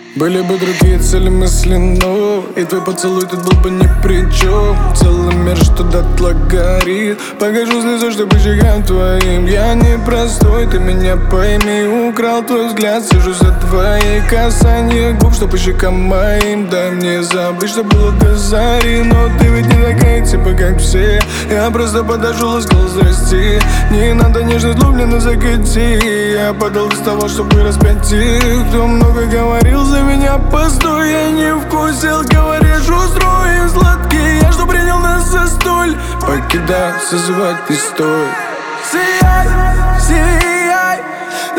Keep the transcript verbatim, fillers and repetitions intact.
Были бы другие цели мысли, но и твой поцелуй тут был бы ни при чем. Целый мир что дотла горит. Покажу слезу, что по щекам твоим. Я не простой, ты меня пойми. Украл твой взгляд, сижу за твои касания губ, что по щекам моим. Дай мне забыть, что было до зари. Но ты ведь не такая, типа как все. Я просто подошел и сказал здрасти. Не надо нежность, люблено закати. Я подал без того, чтобы распять их. Кто много говорил за меня, постой, я не вкусил. Говоришь, устроим сладкий. Я что принял нас за столь. Покидай, созывать ты стой. Сияй, сияй.